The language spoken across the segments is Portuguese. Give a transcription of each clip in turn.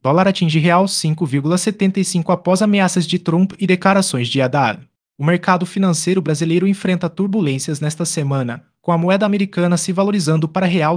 Dólar atinge real 5,75 após ameaças de Trump e declarações de Haddad. O mercado financeiro brasileiro enfrenta turbulências nesta semana, com a moeda americana se valorizando para real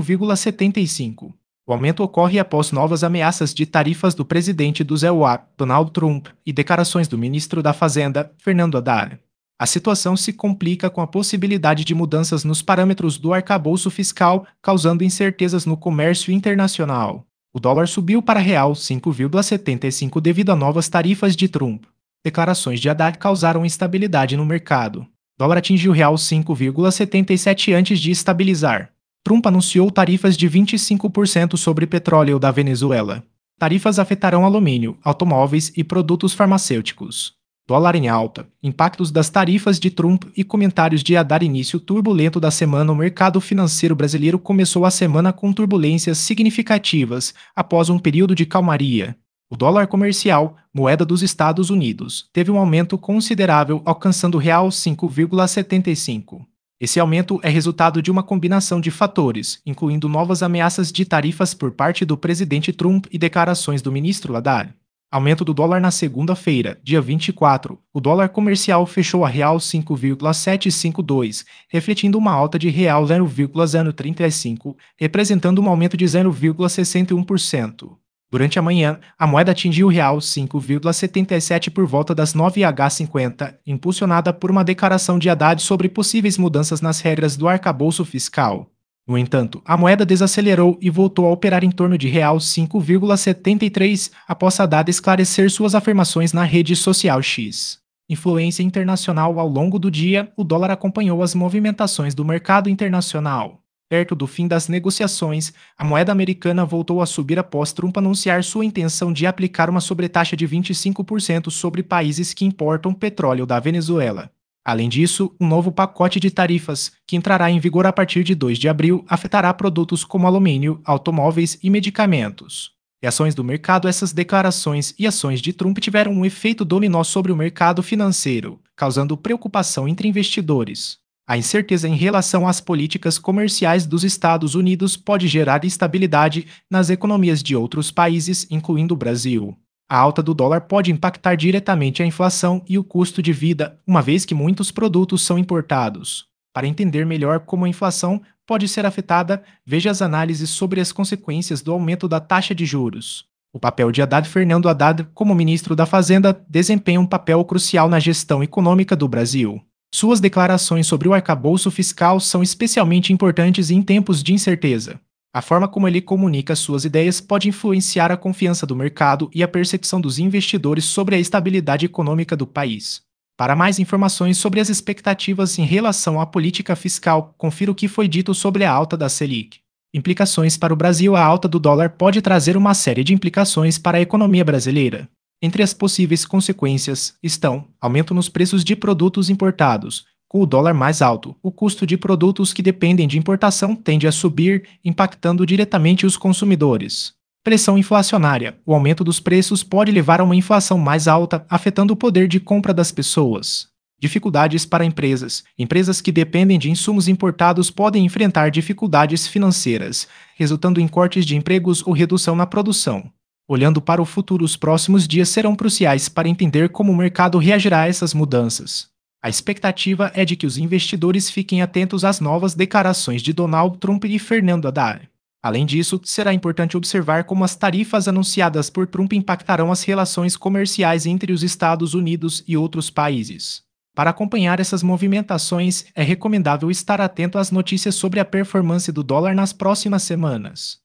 5,75. O aumento ocorre após novas ameaças de tarifas do presidente do ZEUA, Donald Trump, e declarações do ministro da Fazenda, Fernando Haddad. A situação se complica com a possibilidade de mudanças nos parâmetros do arcabouço fiscal, causando incertezas no comércio internacional. O dólar subiu para real 5,75 devido a novas tarifas de Trump. Declarações de Haddad causaram instabilidade no mercado. O dólar atingiu real 5,77 antes de estabilizar. Trump anunciou tarifas de 25% sobre petróleo da Venezuela. Tarifas afetarão alumínio, automóveis e produtos farmacêuticos. Dólar em alta, impactos das tarifas de Trump e comentários de Haddad. Início turbulento da semana. O mercado financeiro brasileiro começou a semana com turbulências significativas após um período de calmaria. O dólar comercial, moeda dos Estados Unidos, teve um aumento considerável, alcançando real 5,75. Esse aumento é resultado de uma combinação de fatores, incluindo novas ameaças de tarifas por parte do presidente Trump e declarações do ministro Haddad. Aumento do dólar na segunda-feira, dia 24. O dólar comercial fechou a real 5,752, refletindo uma alta de real 0,035, representando um aumento de 0,61%. Durante a manhã, a moeda atingiu o real 5,77 por volta das 9h50, impulsionada por uma declaração de Haddad sobre possíveis mudanças nas regras do arcabouço fiscal. No entanto, a moeda desacelerou e voltou a operar em torno de real 5,73 após Haddad esclarecer suas afirmações na rede social X. Influência internacional. Ao longo do dia, o dólar acompanhou as movimentações do mercado internacional. Perto do fim das negociações, a moeda americana voltou a subir após Trump anunciar sua intenção de aplicar uma sobretaxa de 25% sobre países que importam petróleo da Venezuela. Além disso, um novo pacote de tarifas, que entrará em vigor a partir de 2 de abril, afetará produtos como alumínio, automóveis e medicamentos. Reações do mercado. Essas declarações e ações de Trump tiveram um efeito dominó sobre o mercado financeiro, causando preocupação entre investidores. A incerteza em relação às políticas comerciais dos Estados Unidos pode gerar instabilidade nas economias de outros países, incluindo o Brasil. A alta do dólar pode impactar diretamente a inflação e o custo de vida, uma vez que muitos produtos são importados. Para entender melhor como a inflação pode ser afetada, veja as análises sobre as consequências do aumento da taxa de juros. O papel de Fernando Haddad como ministro da Fazenda desempenha um papel crucial na gestão econômica do Brasil. Suas declarações sobre o arcabouço fiscal são especialmente importantes em tempos de incerteza. A forma como ele comunica suas ideias pode influenciar a confiança do mercado e a percepção dos investidores sobre a estabilidade econômica do país. Para mais informações sobre as expectativas em relação à política fiscal, confira o que foi dito sobre a alta da Selic. Implicações para o Brasil. A alta do dólar pode trazer uma série de implicações para a economia brasileira. Entre as possíveis consequências estão aumento nos preços de produtos importados. Com o dólar mais alto, o custo de produtos que dependem de importação tende a subir, impactando diretamente os consumidores. Pressão inflacionária. O aumento dos preços pode levar a uma inflação mais alta, afetando o poder de compra das pessoas. Dificuldades para empresas. Empresas que dependem de insumos importados podem enfrentar dificuldades financeiras, resultando em cortes de empregos ou redução na produção. Olhando para o futuro, os próximos dias serão cruciais para entender como o mercado reagirá a essas mudanças. A expectativa é de que os investidores fiquem atentos às novas declarações de Donald Trump e Fernando Haddad. Além disso, será importante observar como as tarifas anunciadas por Trump impactarão as relações comerciais entre os Estados Unidos e outros países. Para acompanhar essas movimentações, é recomendável estar atento às notícias sobre a performance do dólar nas próximas semanas.